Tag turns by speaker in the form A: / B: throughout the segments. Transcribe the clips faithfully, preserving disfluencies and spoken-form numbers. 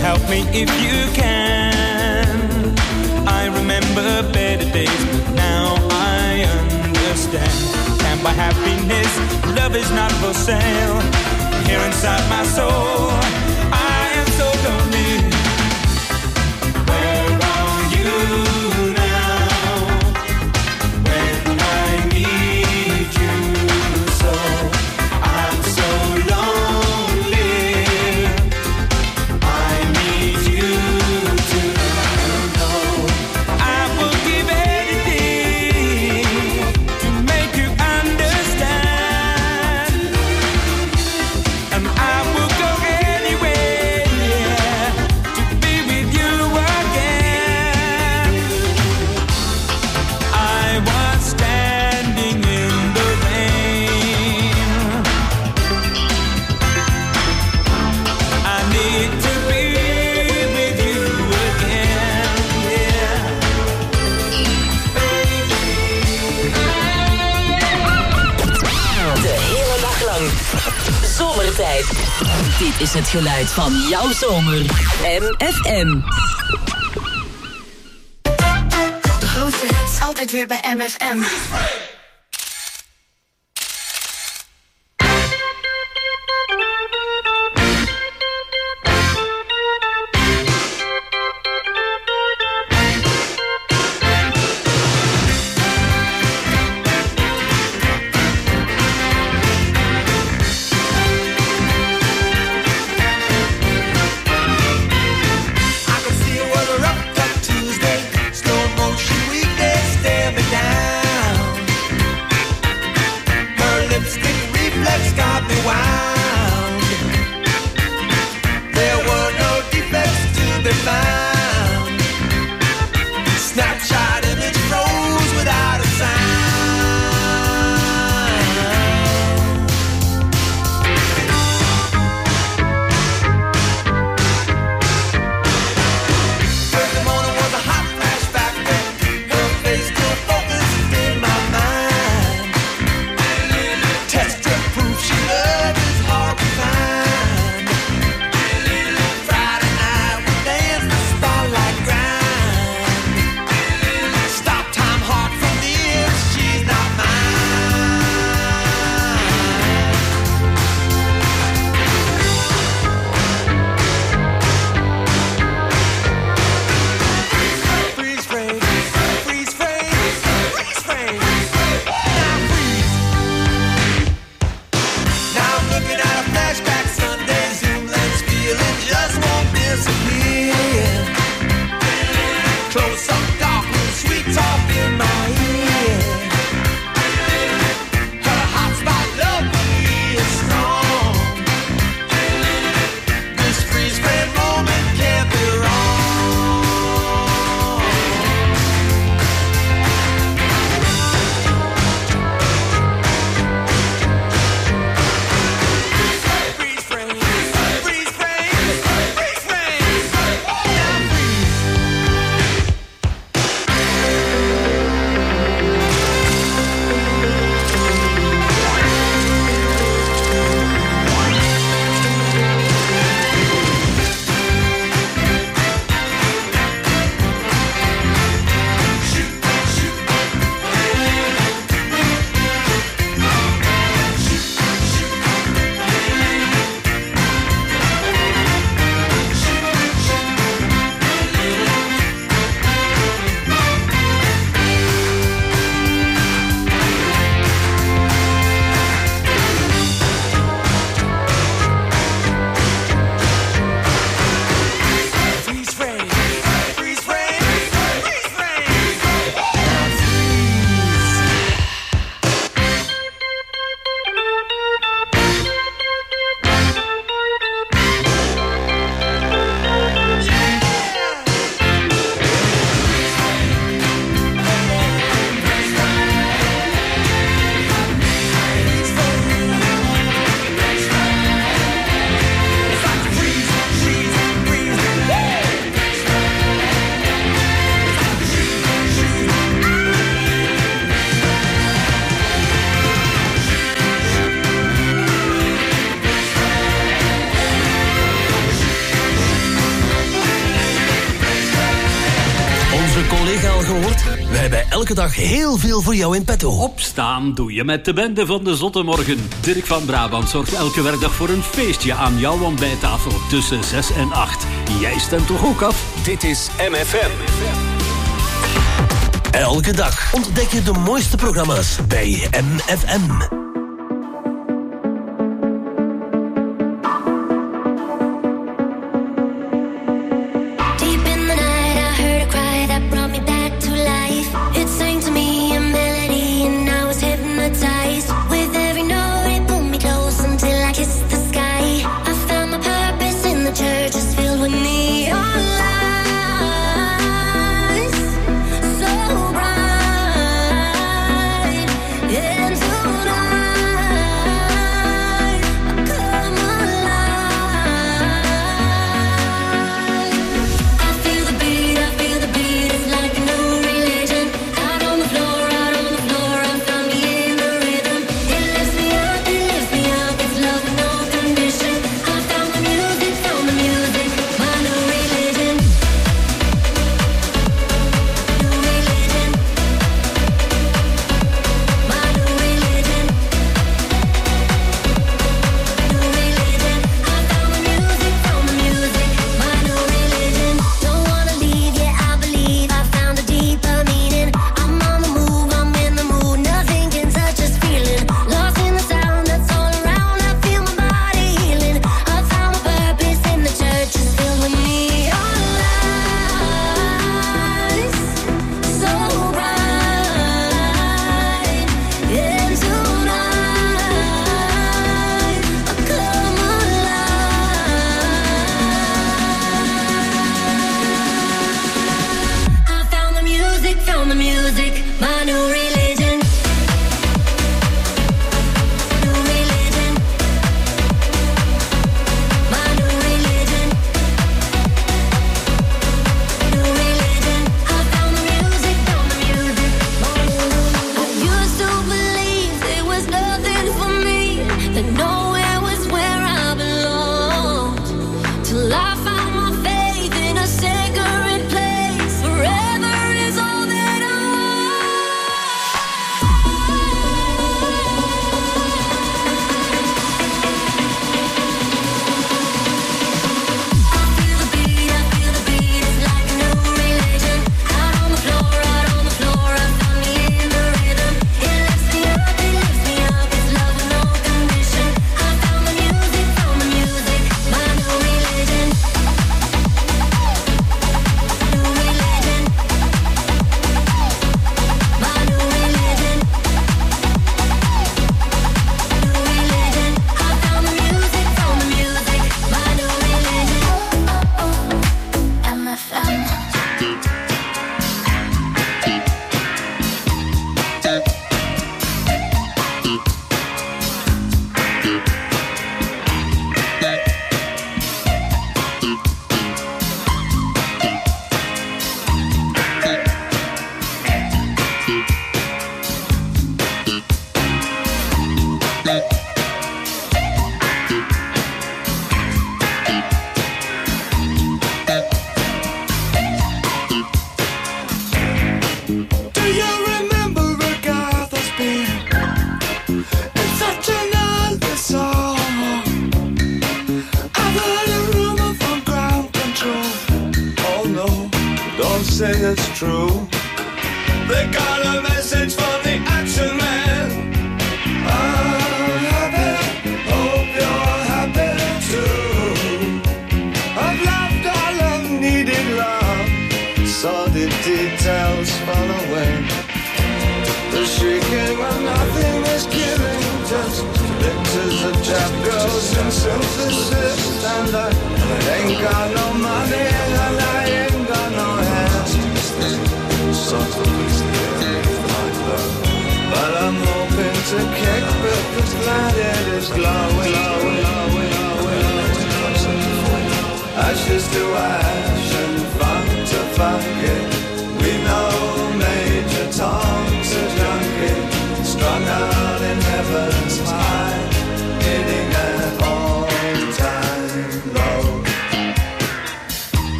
A: help me if you can. I remember better days, but now I understand. Can't buy happiness, love is not for sale. Here inside my soul, I am so lonely. Where are you?
B: Zomertijd. Dit is het geluid van jouw zomer. M F M.
C: De grootste hits altijd weer bij M F M.
D: Tuesday, slow motion weekday, stare me down. elke dag heel veel voor jou in petto.
E: Opstaan doe je met de bende van de Zotte Morgen. Dirk van Brabant zorgt elke werkdag voor een feestje aan jouw ontbijttafel tussen zes en acht. Jij stemt toch ook af?
F: Dit is M F M.
D: Elke dag ontdek je de mooiste programma's bij M F M.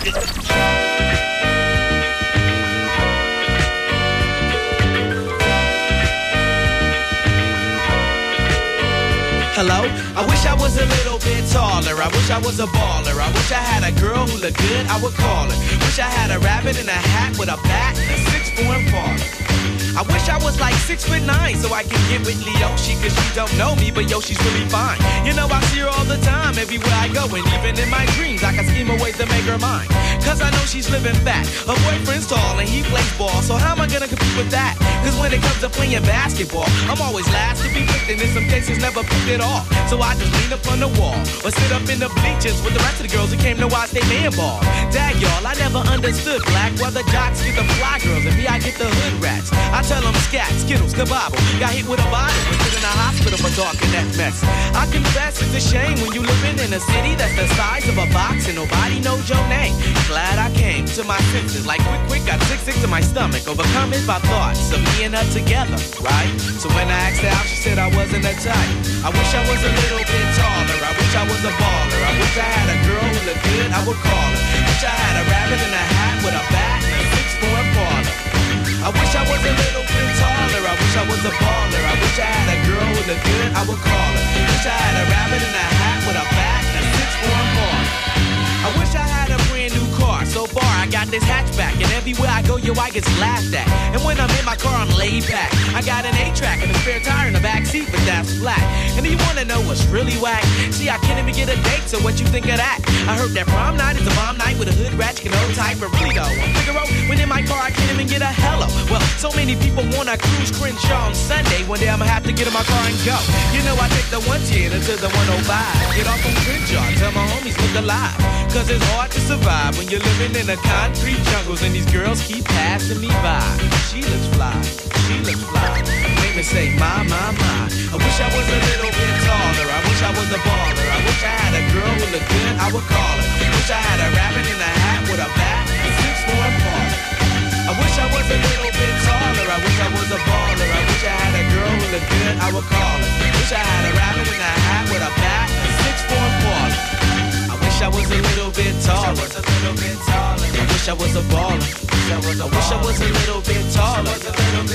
F: Hello? I wish I was a little bit taller. I wish I was a baller. I wish I had a girl who looked good, I would call her. Wish I had a rabbit in a hat with a bat and a six-foot baller. I wish I was like six foot nine so I can get with Leoshi, cause she don't know me, but yo, she's really fine. You know, I see her all the time, everywhere I go, and even in my dreams, I can scheme a ways to make her mine. Cause I know she's living fat. Her boyfriend's tall and he plays ball, so how am I gonna compete with that? Cause when it comes to playing basketball, I'm always last to be picked, and in some cases never picked at all. So I just lean up on the wall, or sit up in the bleachers with the rest of the girls who came to watch they man ball. Dag y'all, I never understood black, why the jocks get the fly girls, and me I get the hood rats. I tell them scat, skittles, kabobble. Got hit with a bottle and put in a hospital for talking that mess. I confess it's a shame when you living in a city that's the size of a box and nobody knows your name. Glad I came to my senses, like quick, quick, got sick, sick to my stomach. Overcome it by thoughts of me and her together, right? So when I asked her out, she said I wasn't a type. I wish I was a little bit taller. I wish I was a baller. I wish I had a girl who looked good, I would call her. Wish I had a rabbit in a hat with a bat and a six-foot baller. I wish I was a little bit taller. I wish I was a baller. I wish I had a girl who looked good, I would call her. Wish I had a rabbit in a hat with a bat and a six-foot baller. I wish I had a brand new car. So far, I got this hatchback, and everywhere I go, yo, I get laughed at. And when I'm in my car, I'm laid back. I got an eight-track and a spare tire in the back seat, but that's flat. And do you wanna know what's really whack? See, I can't even get a date, so what you think of that? I heard that prom night is a bomb night with a hood ratchet and old type, but really though, on Figaro, when in my car, I can't even get a hello. Well, so many people wanna cruise Crenshaw on Sunday. One day I'ma have to get in my car and go. You know, I take the one ten to the one oh five. Get off on Crenshaw, tell my homies look alive. Cause it's hard to survive when you're living in the concrete jungles and these girls keep passing me by. She looks fly, she looks fly. Make me say, my, my, my. I wish I was a little bit taller. I wish I was a baller. I wish I had a girl who looked good, I would call her. Wish I had a rabbit in a hat with a bat and six-foot baller. I wish I was a little bit taller. I wish I was a baller. I wish I had a girl who looked good, I would call her. Wish I had a rabbit in a hat with a bat and six-foot baller. I wish I was a little bit taller. I wish I was a little bit taller. I wish I was a baller. I wish I was a little bit taller. I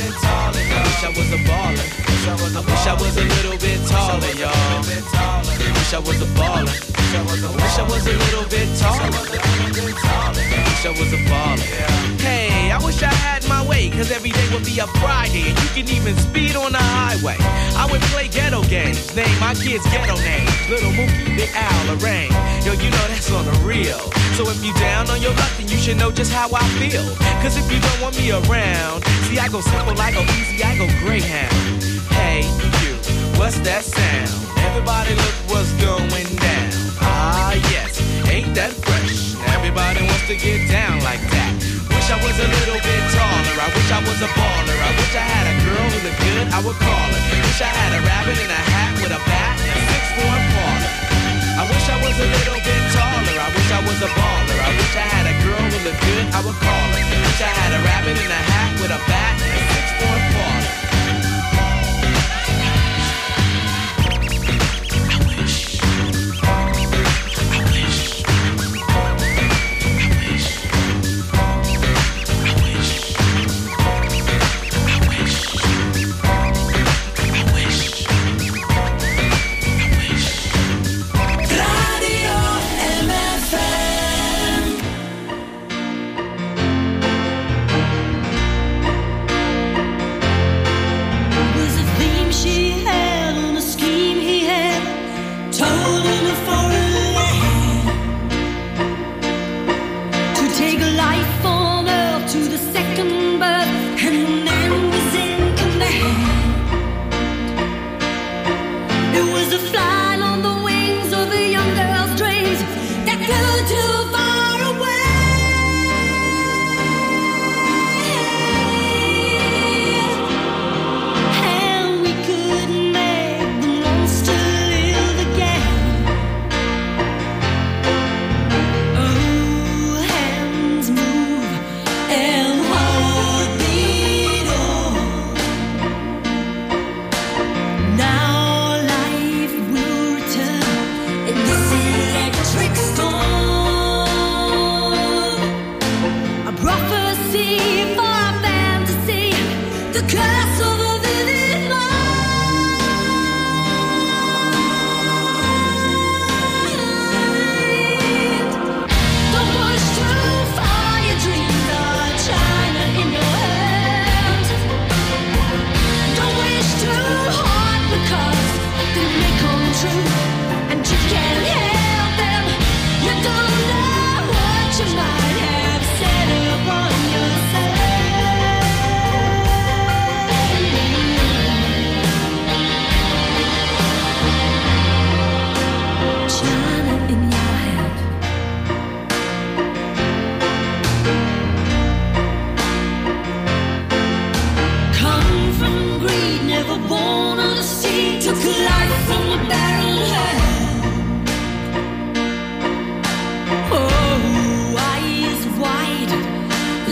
F: wish I was a baller. I wish I was a little bit taller, y'all. I wish I was a baller. I wish I was a little bit taller. I wish I was a baller. Hey, I wish I had my way, cause every day would be a Friday and you can even speed on the highway. I would play ghetto games, name my kids ghetto names. Little Mookie, Big Al, Lorraine. Yo, you know that's on the real. So if you down on your luck, then you should know just how I feel. Cause if you don't want me around, see I go simple, I go easy, I go Greyhound. Hey, you, what's that sound? Everybody look what's going down. Ah, yes, ain't that fresh? Everybody wants to get down like that. Wish I was a little bit taller. I wish I was a baller. I wish I had a girl who looked good, I would call her. Wish I had a rabbit in a hat with a bat and a six-foot baller. I wish I was a little bit taller. I wish I was a baller. I wish I had a girl who looked good, I would call her. Wish I had a rabbit in a hat with a bat and a six-foot baller.
B: Radio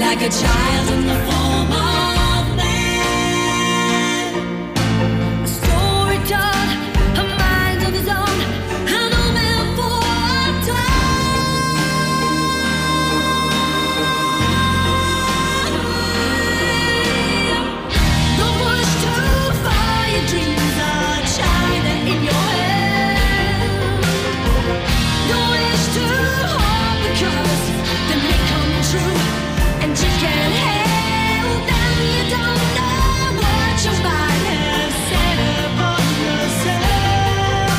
G: like a child in the form of man. A story told, a mind of his own, an old man for a time. Don't push too far, your dreams are China in your head. Don't wish too hard because they may come true. And you can't help them, you don't know what you might have said about yourself.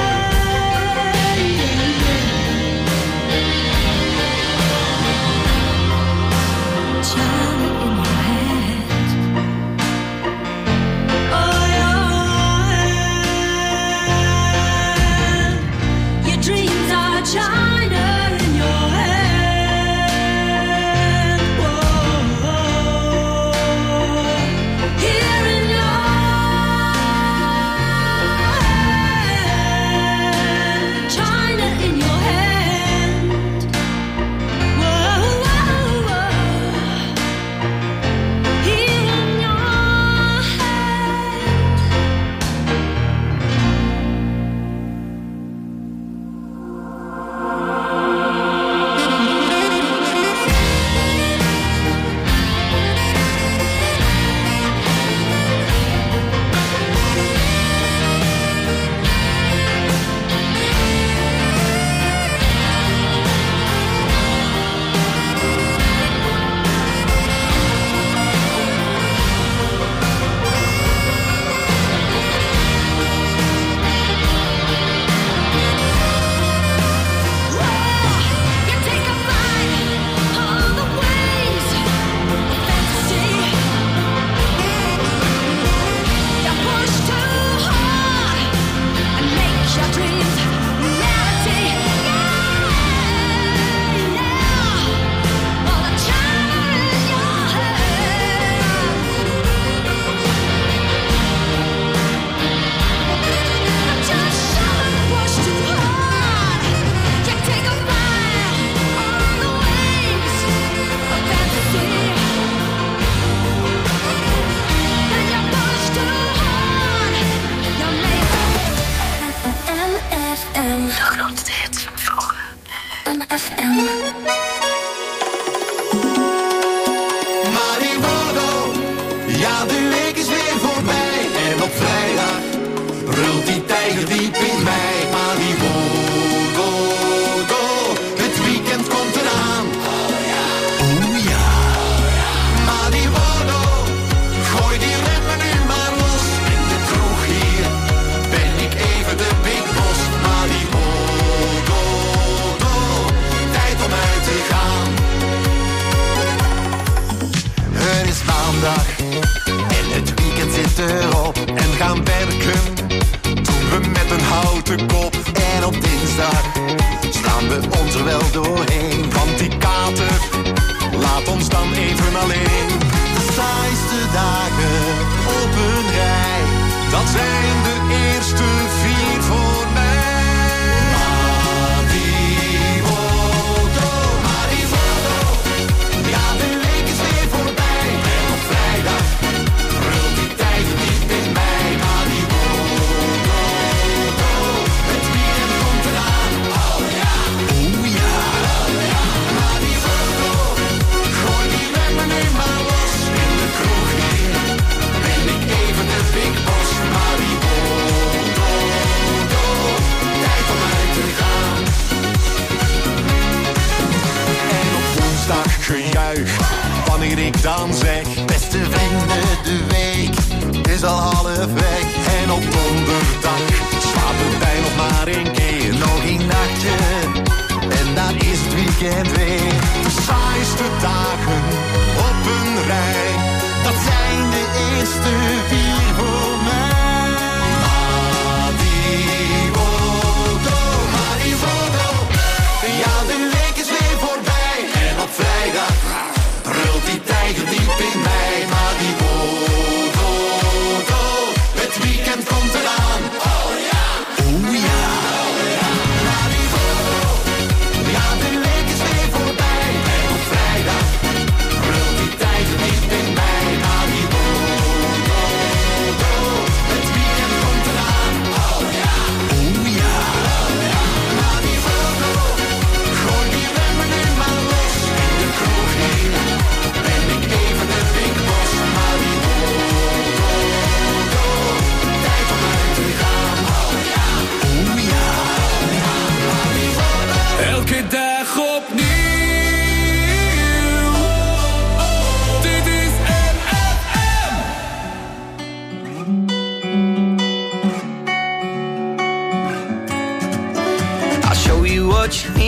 G: China in your head. Oh, your head. Your dreams are China in your head. Whoa. Here in your head. China in your hand. Whoa, whoa, whoa. Here in your head. You take a bite on the wings of fantasy. You push too hard and make your dreams reality. Yeah, yeah. All the China in your head. Just shove and push too hard. You take a bite on the wings of fantasy. Then you push too hard. You make M F M. De grootste hits van vroeger. M F M.
H: Mariwodo, ja de week is weer voorbij. En op vrijdag brult die tijger diep in mij. Mariwodo, het weekend komt eraan. Oh ja, oh ja. Mariwodo, gooi die remmen nu maar los. In de kroeg hier ben ik even de big boss. Mariwodo, tijd om uit te gaan. Het is maandag en het weekend zit erop. En gaan werken doen we met een houten kop. En op dinsdag staan we ons er wel doorheen. Want die kater laat ons dan even alleen. De saaiste dagen op een rij, dat zijn de eerste vier voor mij. Mariwodo, Mariwodo, ja de week is weer voorbij. En op vrijdag brult die tijd diep in mij. Mariwodo, het weekend komt eraan. Oh ja, oh ja, oh ja. Mariwodo, gooi die remmen nu maar los. In de kroeg hier ben ik even de big boss. Mariwodo, tijd om uit te gaan. En op woensdag gejuich wanneer ik dan zeg: beste vrienden, de week is al half weg. En op donderdag slapen wij nog maar één keer. Nog een nachtje en dan is het weekend weer. De saaiste dagen op een rij, dat zijn de eerste vier voor mij. Mariwodo, Mariwodo, ja de week is weer voorbij. En op vrijdag brult die tijger diep in mij. Mariwodo, het weekend komt eraan. Oh ja, oh ja, oh ja. Mariwodo, ja de week is weer voorbij. En op vrijdag brult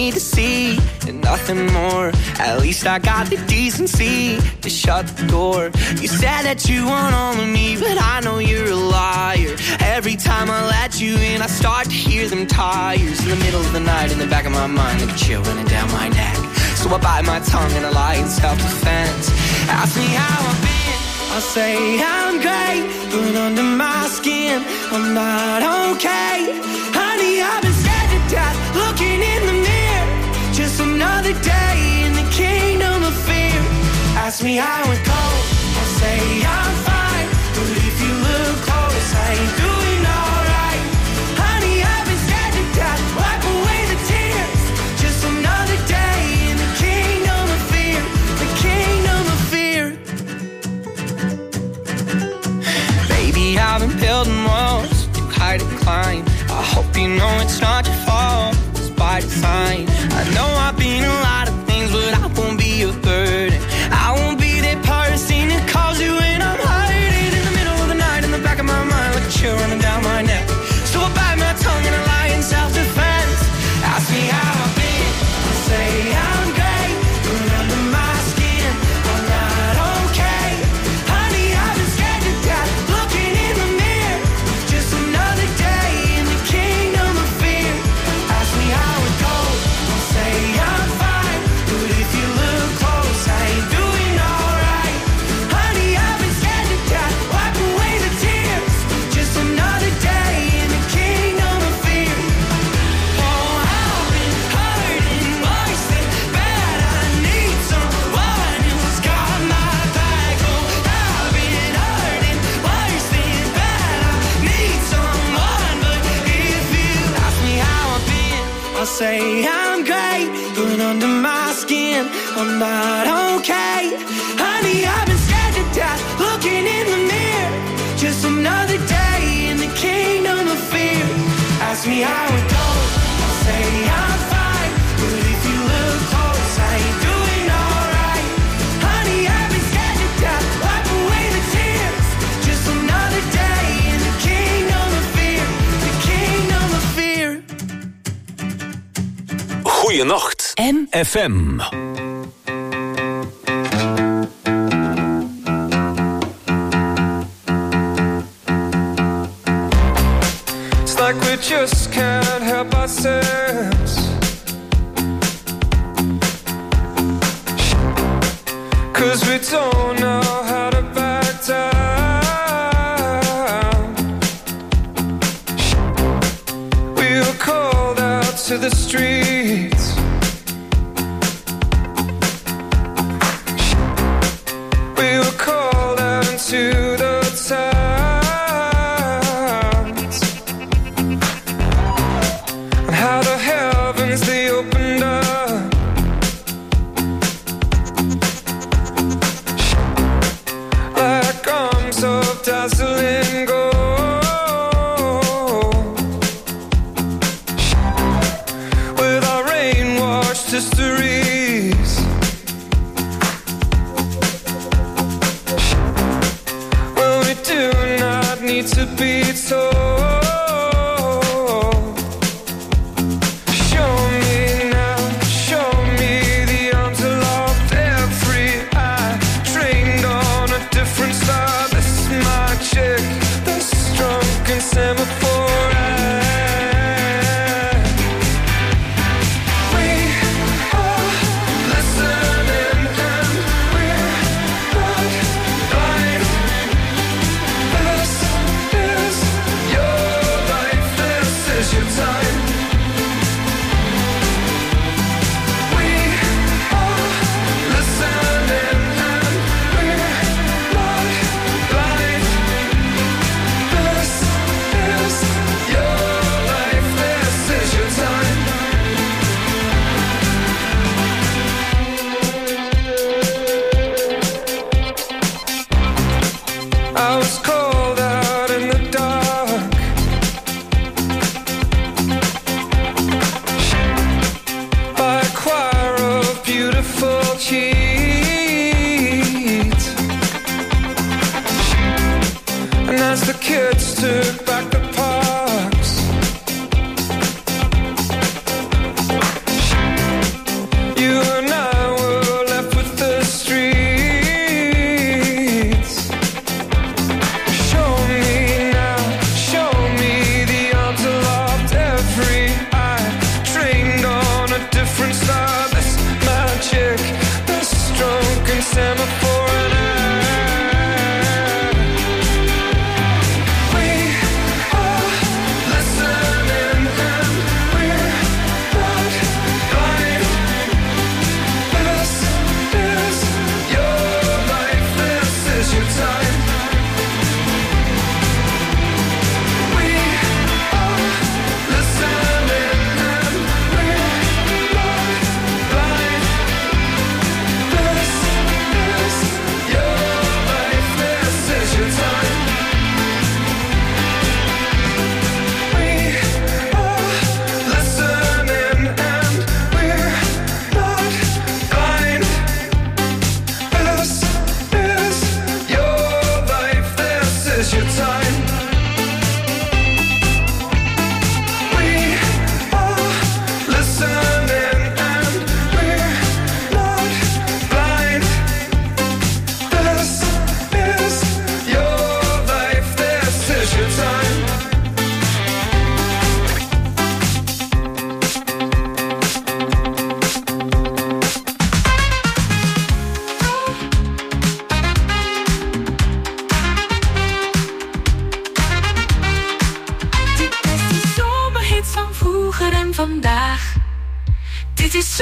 A: need to see and nothing more. At least I got the decency to shut the door. You said that you want all of me, but I know you're a liar. Every time I let you in, I start to hear them tires in the middle of the night in the back of my mind, like a chill running down my neck. So I bite my tongue and I lie in self-defense. Ask me how I've been, I'll say I'm great, but under my skin I'm not okay. Honey, I've been scared to death, looking in the mirror. Just another day in the kingdom of fear. Ask me how it goes, I'll say I'm fine, but if you look close, I ain't doing alright. Honey, I've been scared to death, wipe away the tears. Just another day in the kingdom of fear, the kingdom of fear. Baby, I've been building walls too high to climb. I hope you know it's not your fault, it's by design. I know I've been a lot of things, but I won't be a burden. I won't be that person that calls you when I'm hiding in the middle of the night in the back of my mind, like a chill running down my neck. So I bite my tongue and I lie in self-defense. Ask me how I've been, I'll say I'm great, but under my skin I'm not okay. Honey, I've been scared to death, looking in the mirror. Just another day in the kingdom of fear. Ask me how it goes, I'll say I'm fine, but if you look close, I ain't doing alright. Honey, I've been scared to death, wipe away the tears. Just another day in the kingdom of fear. Oh, I've been hurting worse than bad. I need someone who's got my back. Oh, I've been hurting worse than bad. I need someone, but if you ask me how I've been, I'll say I'm great, but under my skin I'm not okay. Honey, I've been scared to death, looking in the mirror. Just another day in the kingdom of fear. Ask me how it goes, I'll say I'm fine, but if you look close, I ain't doing alright. Honey, I've been scared to death, wipe away the tears. Just another day in the kingdom of fear, the kingdom of fear.
D: Goeienacht.
B: M.
D: F M.
I: It's like we just can't help ourselves. 'Cause we don't know how to back down. We were called out to the streets. We were called out into the towns. And how the heavens they opened up. Like arms of dazzling gold. With our rain-washed histories. Well, we do not need to be told. Show me now, show me the arms aloft, every eye trained on a different star. This is my chick, this drunken semaphore eye. We are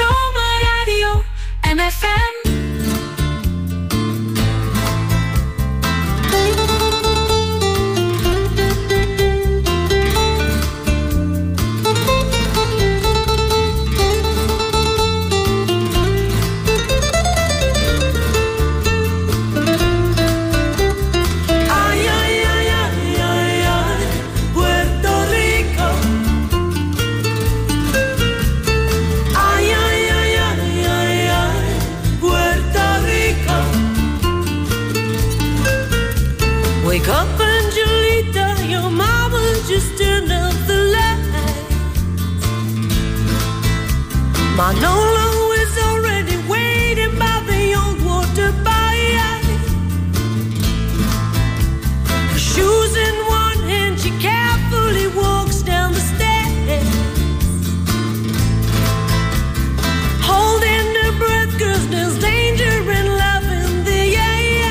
C: Zomerradio M F M.
G: Wake up, Angelita, your mama just turned up the light. Manolo is already waiting by the old water bite. Her shoes in one hand, she carefully walks down the stairs, holding her breath 'cause there's danger in love in the air.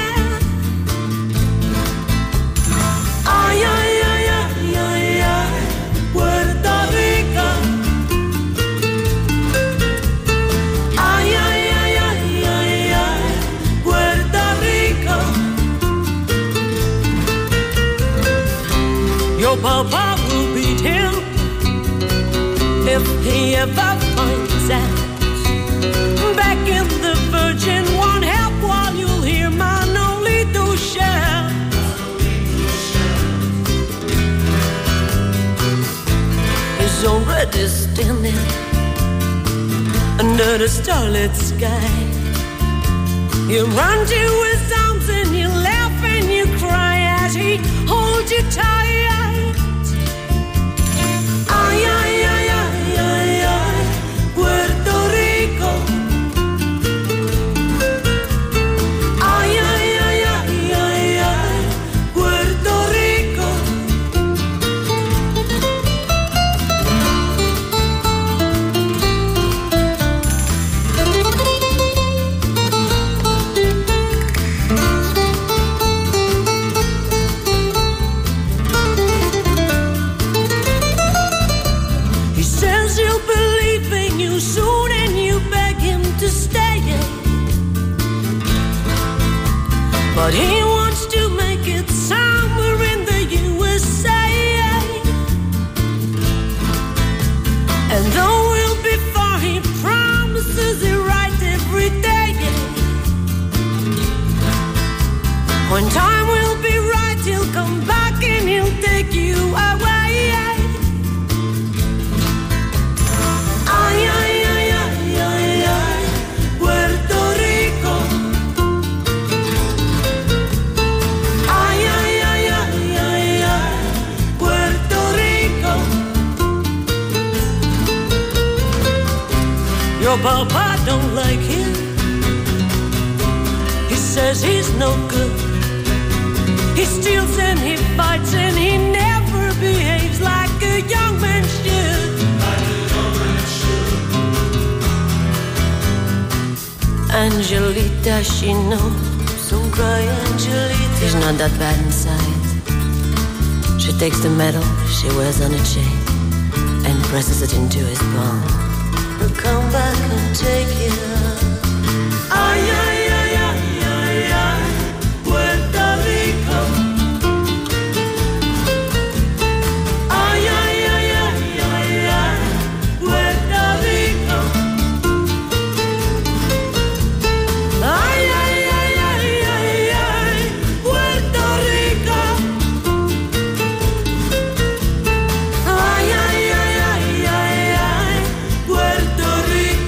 G: Ay, ay, ay, ay, ay, ay, Puerto Rico. Ay, ay, ay, ay, ay, ay, Puerto Rico. Your papa will beat him if he ever finds out. Back in the Virgin, won't help while you'll hear Manolito shout. He's already standing under the starlit sky. You run to his arms and you laugh and you cry as he holds you tight. Ay, ay, ay, ay, ay, ay, Puerto Rico. Ay, ay, ay, ay, ay, ay, Puerto Rico. He says he'll believe in you soon and you beg him to stay. But he wants to make it somewhere in the U S A. And though we'll be far, he promises it right every day. When time will be right, he'll come back and he'll take you away. Ay, ay, ay, ay, ay, ay, Puerto Rico. Ay, ay, ay, ay, ay, ay, Puerto Rico. Your papa don't like him. He says he's no good. He steals and he fights and he never behaves like a young man should. Angelita, she knows. Don't cry, Angelita. He's not that bad inside. She takes the medal she wears on a chain and presses it into his palm. He'll come back and take you. Ay, ay, ay, ay, ay, ay, Puerto Rico. Ay, ay, ay, ay, ay, ay, Puerto Rico. Ay, ay, ay, ay, ay, ay, Puerto Rico. Ay, ay, ay, ay, ay, ay, Puerto Rico.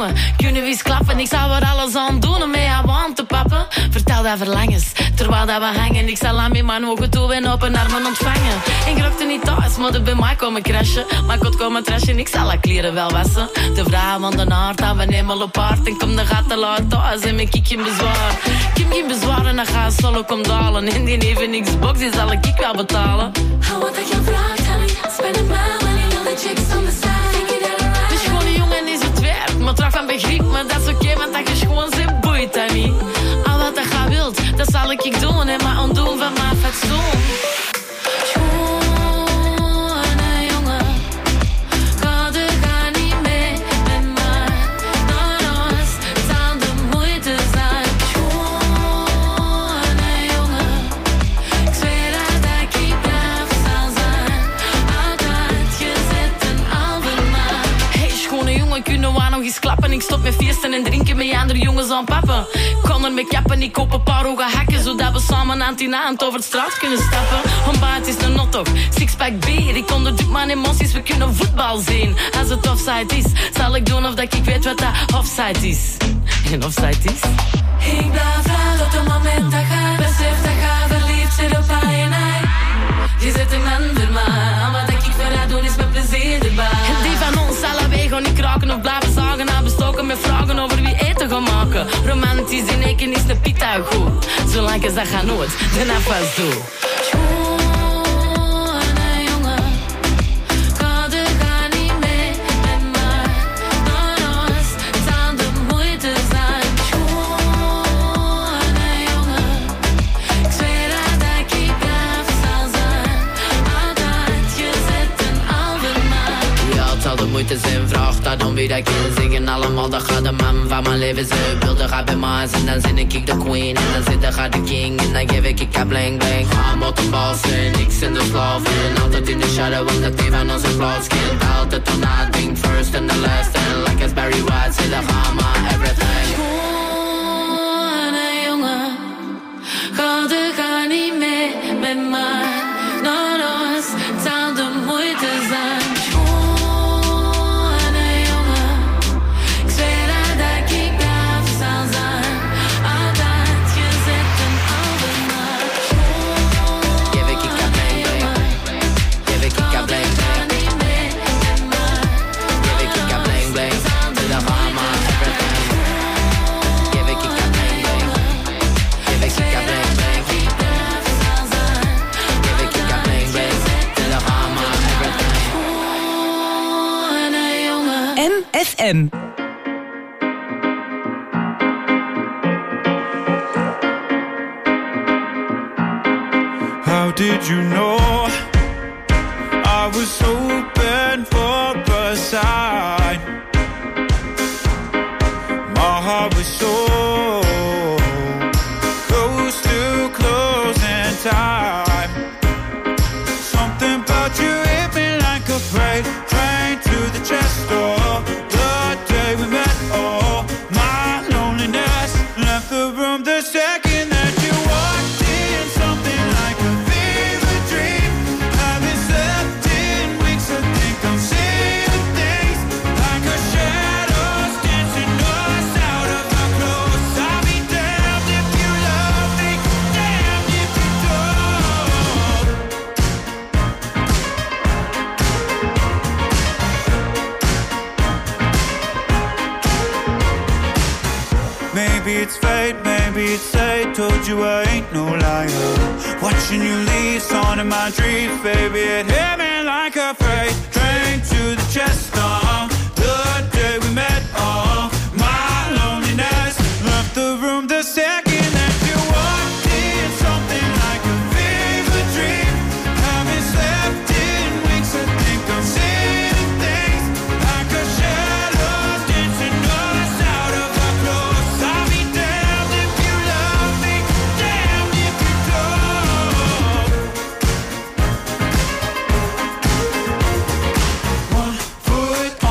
J: jongen, kunnen we eens klappen? Ik zou er alles aan doen om mee aan wand te pappen. Vertel dat verlangens, terwijl dat we hangen. Ik zal aan met mijn ogen toe en open armen ontvangen. Ik rokte niet thuis, maar er bij mij komen crashen. Maar kot komen trashen, ik zal haar kleren wel wassen. De vrouw van de naart, aan we nemen op paard. En kom de gaten laat thuis en mijn kiek geen bezwaar. Ik heb geen bezwaar en dan ga je solo kom dalen. En die even Xbox, die zal ik wel betalen.
G: Hou wat dat je vraagt, honey. Spend it my money, all the chicks on the side. Think you that alright?
J: Dus gewoon een jongen is het werk, maar traag van begrip. Maar dat is oké, okay, want dat je gewoon zit, boeit dat niet. Al wat dat je wilt, dat zal ik doen. En maar ontdoen van mijn fatsoen. Klappen. Ik stop met feesten en drinken met andere jongens aan pappen. Kon er mee kappen, ik koop een paar hoge hakken, zodat we samen aan tien aan over het straat kunnen stappen. Ontbijt is een not-off, sixpack bier. Ik onderdruk mijn emoties, we kunnen voetbal zien. Als het offside is, zal ik doen of dat ik weet wat dat offside is. En offside is?
G: Ik blijf vragen op het moment dat je beseft dat je verliefd zit op mij en hij. Je zit een ander maar, wat ik verraad doen is met plezier erbij.
J: En die van ons zal wij gaan niet kraken of blijven zagen. Nou bestoken met vragen over wie eten gaan maken. Romantisch in eken is de pita goed. Zolang als dat gaat nooit, de afwas doe.
K: Moeite zijn, vraag dat dan wie dat ik wil zeggen. Allemaal, dat gaat de man van mijn leven zijn. Beelden gaat bij mij en dan zit ik de queen. En dan zit er gaat de king en dan geef ik ik een bling bling. Ga met een bal zijn, niks in de slaaf. En altijd in de shadow, omdat die van ons een plaats kind. Altijd on nothing, first and the last. And like as Barry White, zit er ga maar everything.
G: Schone jongen, ga de ga niet mee met mij. No, no, het zal de moeite zijn.
B: F M.
A: How did you know I was hoping for a sign? My heart was so close to closing time. Something about you hit me like a freight train to the chest door. The day we met, oh, my loneliness left the room the second that you walked in. Something like a fever dream. Haven't slept in weeks, I think I'm seeing things like a shadows dancing us out of our clothes. I'll be damned if you love me, damned if you don't. Maybe it's fate, maybe it's fate. Told you I ain't no liar. Watching you leave, on in my dreams, baby. It hit me like a freight train to the chest. Uh, the day we met, uh, my loneliness left the room the second that you walked in. Something like a fever dream. Haven't slept in weeks, I think I'm seeing things like a shadow dancing us out of our clothes. I'll be damned if you love me, damned if you don't. One foot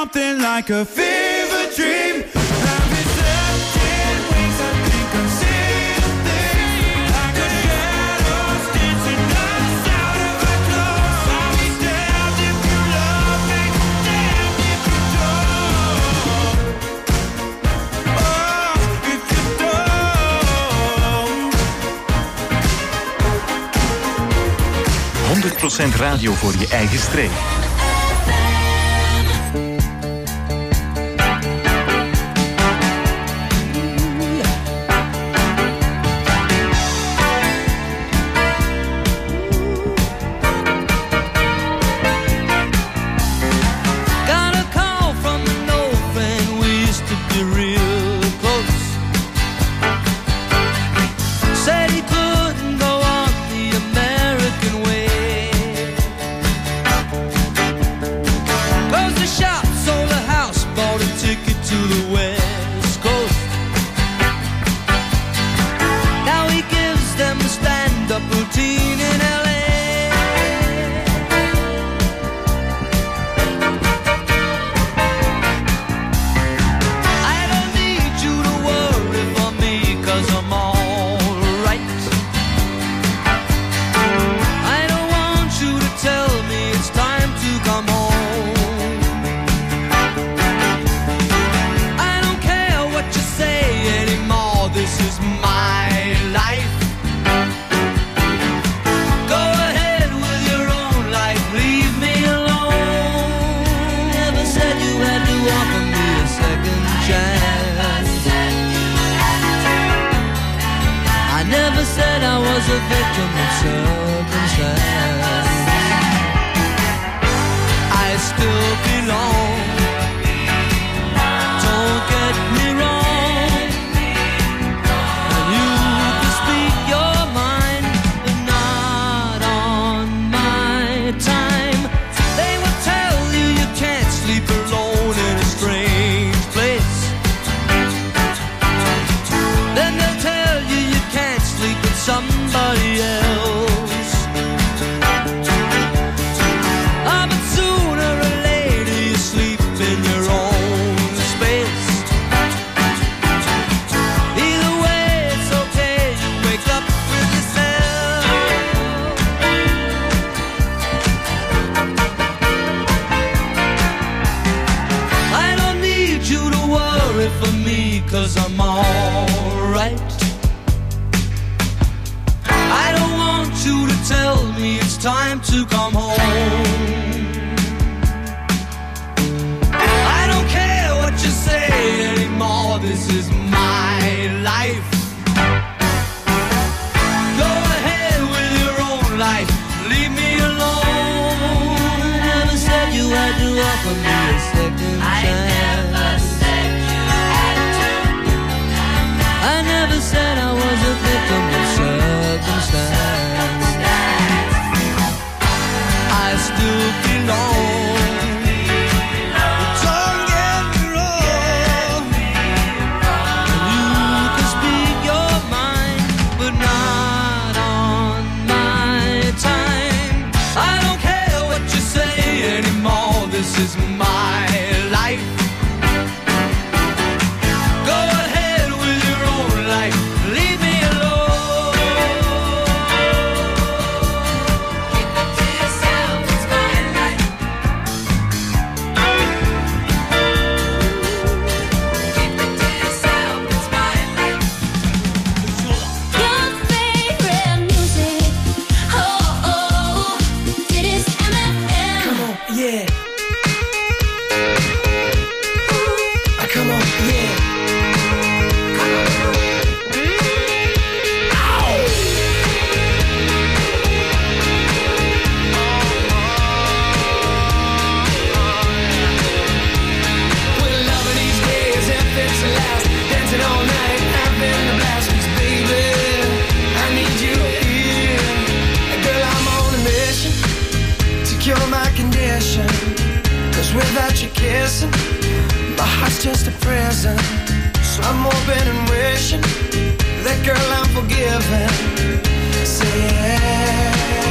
A: something like a fever dream. I've been searching wings, I think I see things like a shadows dancing us out of our clothes. I'll be damned if you love me, damned if you don't. Oh, if you don't.
L: honderd procent radio voor je eigen streek.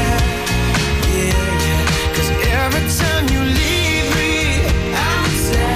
H: Every time you leave me, I'm sad.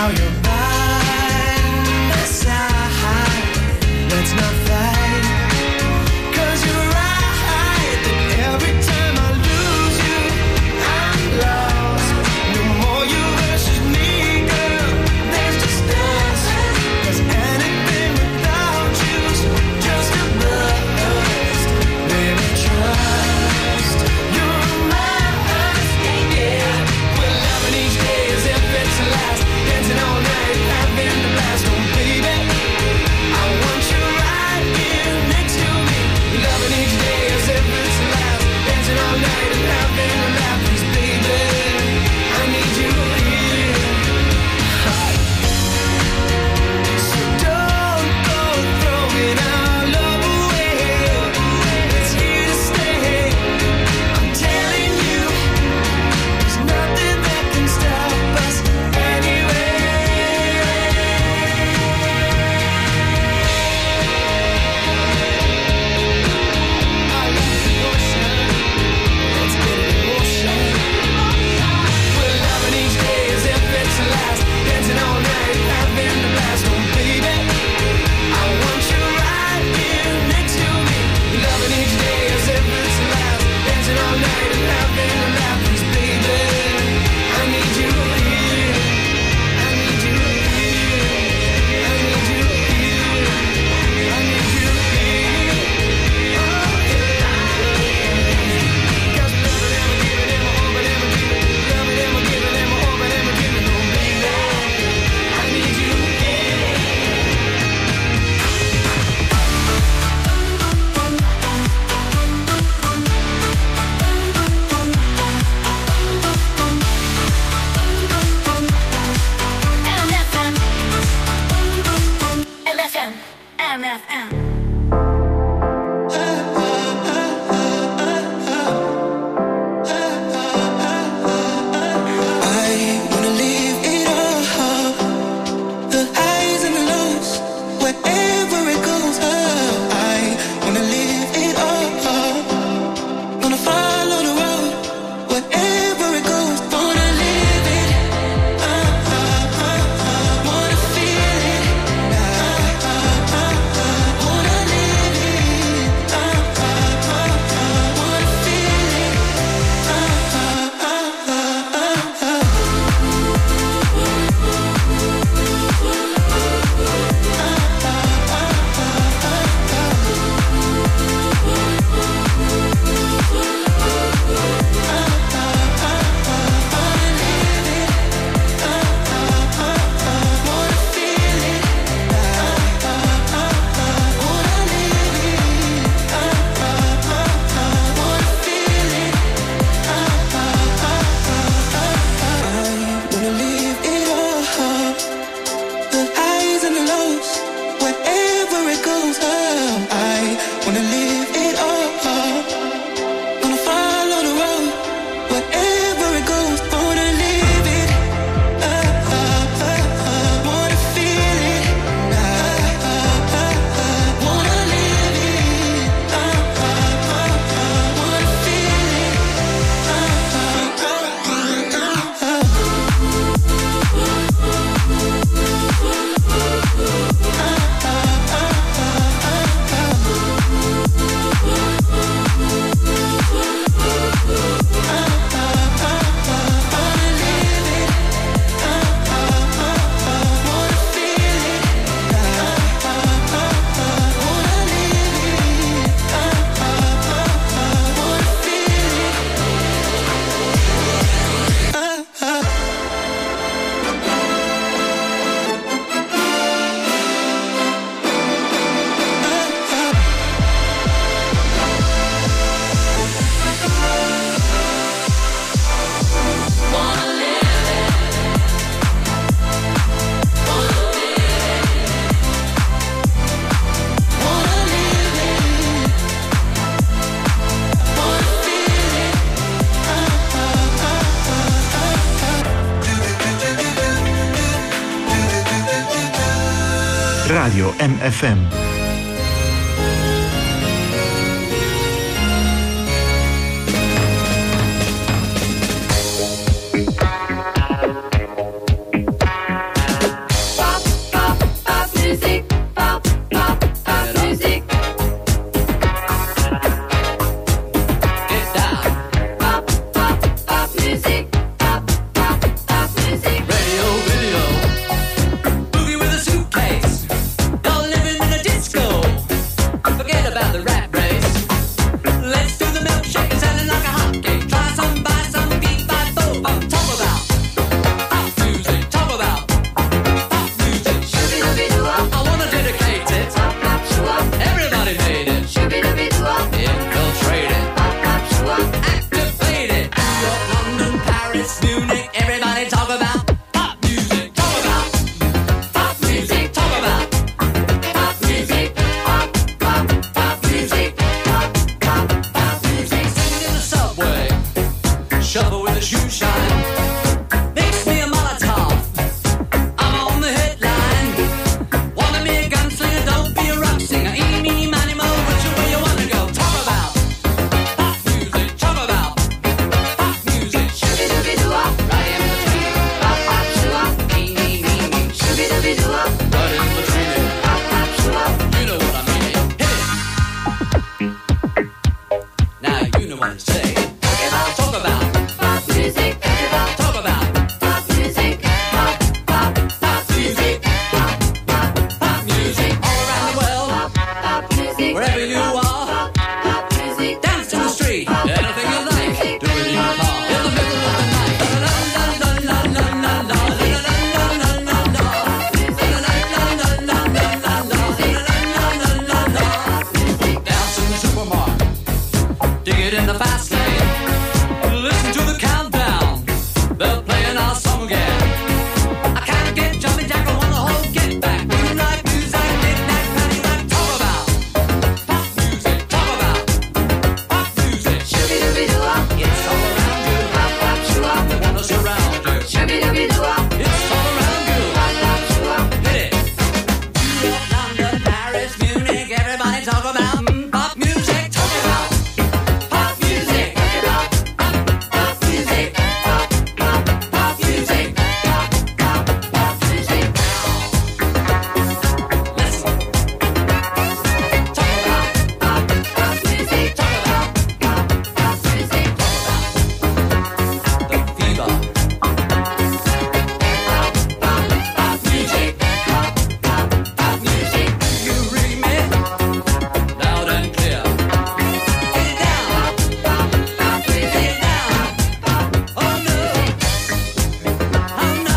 M: Now you're by my side. Let's not fight, 'cause you're right. Every time I lose you, I'm lost. No more you versus me, girl. There's just us. 'Cause anything without you's just a bust. Baby, trust. You're mine, yeah. We're loving each day as if it's the last. Dancing all night, having the blast. Oh, baby, I want you right here next to me. Loving each day as if it's the last. Dancing all night and having a laugh. Please, baby, I need you here. So don't go throwing our love away. It's here to stay. I'm telling you, there's nothing that can stop us anyway. I love the ocean. Let's get it in motion. We're loving each day as if it's the last. Dancing all night, having the blast. Oh, baby, I want you right here next to me. Loving each day as if it's the last. Dancing all night and having a laugh. Please, baby, I need you here. I need you here. I need you here. I need you here. Oh, yeah. 'Cause loving and we're giving and we're hoping and we're dreaming. Loving and we're giving and we're hoping and we're dreaming. Oh, baby, I need you here.
C: M F M. M F M. M F M.
M: I wanna leave it all, the highs and the lows, wherever it goes. I wanna leave it all, gonna follow the road, wherever it goes. Wanna live it, uh, uh, uh, uh, wanna feel it, uh, uh, uh, uh, wanna live it, uh, uh, uh, uh, wanna feel it, uh, uh, uh, uh, uh, uh. Wanna leave it all, the highs and the lows, wherever it goes. I wanna leave it all, gonna follow the road, wherever it goes. Wanna live it, uh, uh, uh, uh, wanna feel it, uh, uh, uh, uh, wanna live it, uh, uh, uh, uh, wanna feel it, uh, uh, uh, uh, uh.
L: Radio M F M.
G: music, pop, pop, pop music.
K: Get down.
G: Pop, pop, pop music, pop, pop, pop music.
K: Radio, video. Boogie with a suitcase. Y'all living in a disco. Forget about the rat race. Let's do the milkshake and selling like a hotcake. Try some, buy some, beat by four. I'm talking about pop music. Talk about pop music.
G: Shoo-be-doo-be-doo-wop.
K: I wanna dedicate it.
G: Pop, pop, shoo-wop.
K: Everybody made it.
G: Shoo-be-doo-be-doo-wop.
K: Infiltrate it.
G: Pop, pop, shoo-wop.
K: Activate it. New York, London, Paris, Munich. Everybody talk about pop music. Talk about pop music. Talk about
G: Pop music, pop, pop, pop music, pop, pop, pop music.
K: singing in the subway. Shuffle with a shoe shine. Mix me a Molotov. I'm on the headline. Wanna be a gunslinger? Don't be a rock singer. Eeny, meeny, miny, mo. Which way you wanna go? Talk about pop music. Talk about pop music.
G: Shoo-be-doo-be-doo-wop.
K: Right in between it.
G: Pop, pop, shoo-wop.
K: Eeny, meeny,
G: Shoo-be-doo-be-doo-wop.
K: right in between it.
G: Pop, pop, shoo-wop.
K: You know what I mean. Hit it. Now you know what to say. Talk about,
G: Pop music,
K: talk about
G: pop music, pop, pop, pop music, pop, pop,
K: pop music all around the world,
G: pop music,
K: wherever you are.
G: pop music.
K: Dance to the street, anything you like. Do it in your car, in the middle of the night. La la la la la la la la, la la la la la la. La la la la la la la, la la la la la la. Dance in the supermarket, dig it in the fast lane. Listen to the countdown, they're playing our song again. I can't get jumping jack, I want the whole get back. You like music, knick-knack, paddywhack. Talk about pop music, talk about pop music.
G: Shoo-be-doo-be-doo-wop.
K: It's all around you,
G: Pop, pop, shoo-wop.
K: they want to surround you.
G: Shoo-be-doo-be-doo-wop.
K: It's all around you,
G: Pop, pop, shoo-wop.
K: hit it. New York, London, Paris, Munich, everybody talk about mm, pop music. Talk about pop music.
G: Pop, pop music, pop, pop, pop music, pop, pop, pop music.
K: Listen, talk about
G: Pop, pop music,
K: talk about
G: pop, pop music.
K: the fever.
G: Pop, pop, pop music, pop, pop, pop music.
K: You read me loud and clear. Get it down,
G: Pop, pop
K: get
G: music,
K: it down. Oh no, oh no.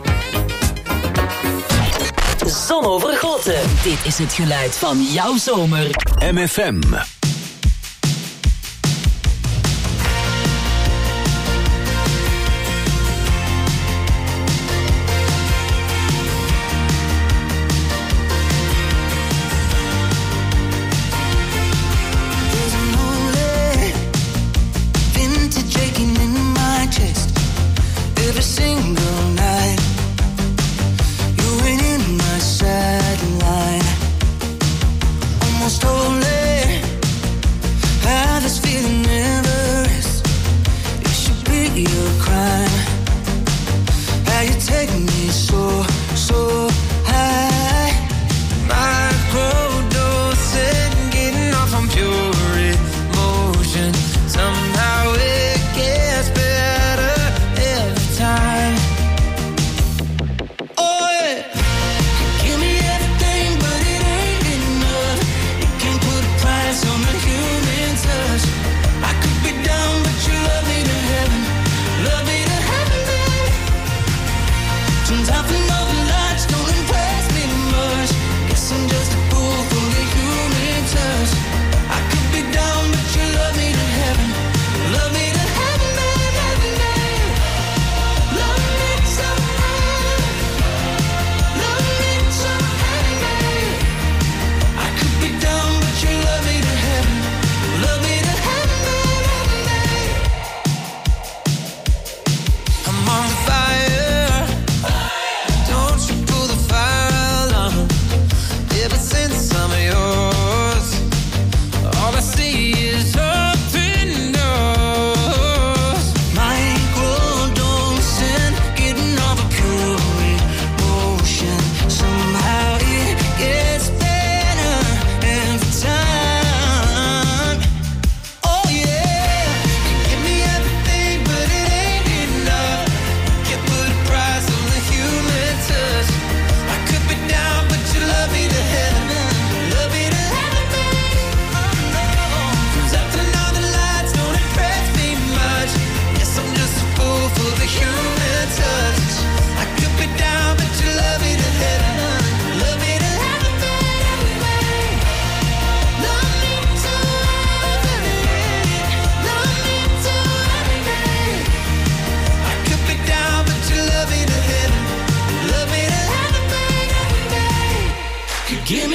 B: Zonovergoten. Dit is het geluid van jouw zomer.
D: M F M.
M: There's an only vintage aching in my chest every single night. You're ringing my sideline, almost holy.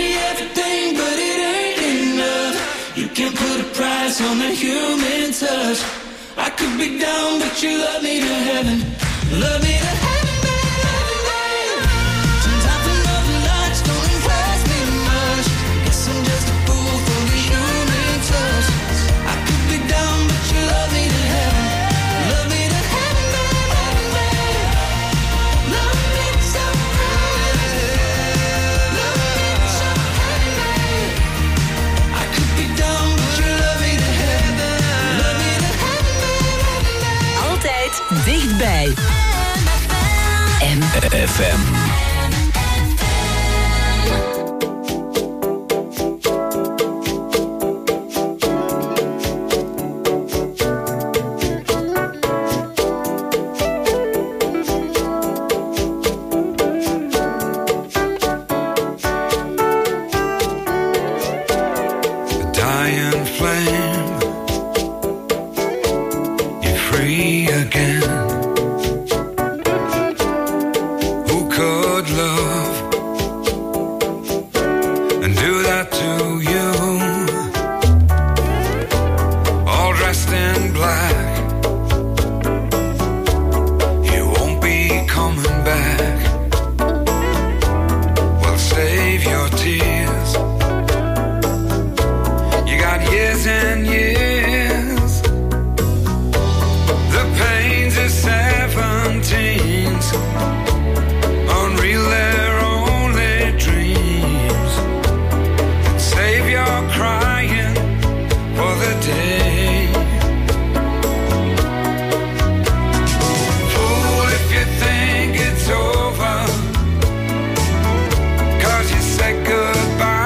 A: me everything, but it ain't enough. You can't put a price on the human touch. I could be down, but you love me to heaven. Love me to heaven, baby. Sometimes the northern lights don't impress me much. Guess I'm just a fool for the human touch. I could be down, but you love me to heaven. Love me to heaven, baby. Love me so heaven. Love me so heaven. I could be down, but you love me to heaven. Love me to heaven.
B: Altijd dichtbij. M F M.
I: Dying flame